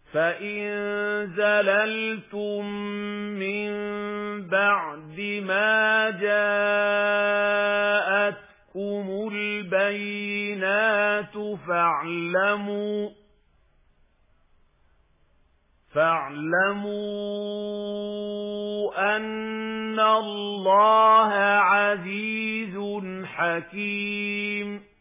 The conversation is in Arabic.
فَإِن زَلَلْتُم مِّن بَعْدِ مَا جَاءَتْكُمُ الْبَيِّنَاتُ فَاعْلَمُوا أَنَّ اللَّهَ عَزِيزٌ حَكِيمٌ